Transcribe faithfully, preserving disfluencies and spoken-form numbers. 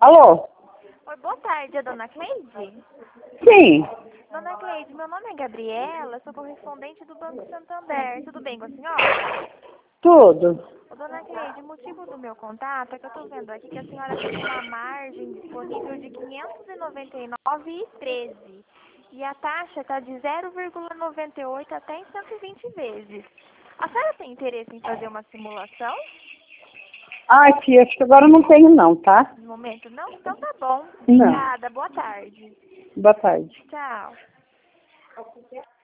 Alô? Oi, boa tarde, é a dona Cleide? Sim, Dona Cleide, meu nome é Gabriela, sou correspondente do Banco Santander. Tudo bem com a senhora? tudo. Ô, dona Cleide, o motivo do meu contato é que eu estou vendo aqui que a senhora tem uma margem disponível de quinhentos e noventa e nove reais e treze centavos. E a taxa está de zero vírgula noventa e oito até em cento e vinte vezes. A senhora tem interesse em fazer uma simulação? Ai, tia, acho que agora eu não tenho não, tá? No momento não? Então tá bom. Não. Obrigada, boa tarde. Boa tarde. Tchau.